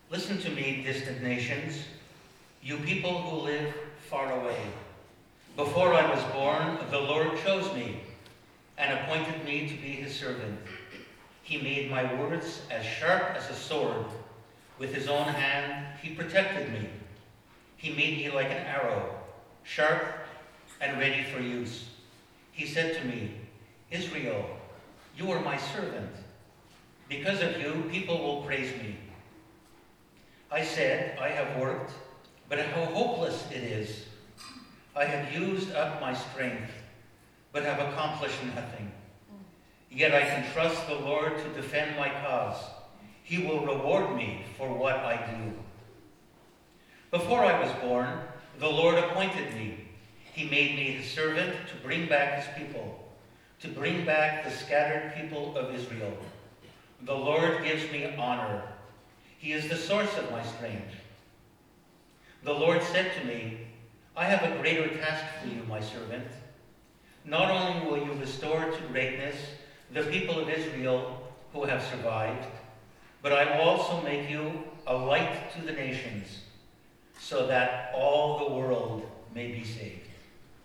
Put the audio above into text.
Listen to me, distant nations, you people who live far away. Before I was born, the Lord chose me and appointed me to be his servant. He made my words as sharp as a sword. With his own hand, he protected me. He made me like an arrow, sharp and ready for use. He said to me, Israel, you are my servant. Because of you, people will praise me. I said, I have worked, but how hopeless it is. I have used up my strength, but have accomplished nothing. Yet I can trust the Lord to defend my cause. He will reward me for what I do. Before I was born, the Lord appointed me. He made me his servant to bring back his people, to bring back the scattered people of Israel. The Lord gives me honor. He is the source of my strength. The Lord said to me, I have a greater task for you, my servant. Not only will you restore to greatness the people of Israel who have survived, but I will also make you a light to the nations, so that all the world may be saved.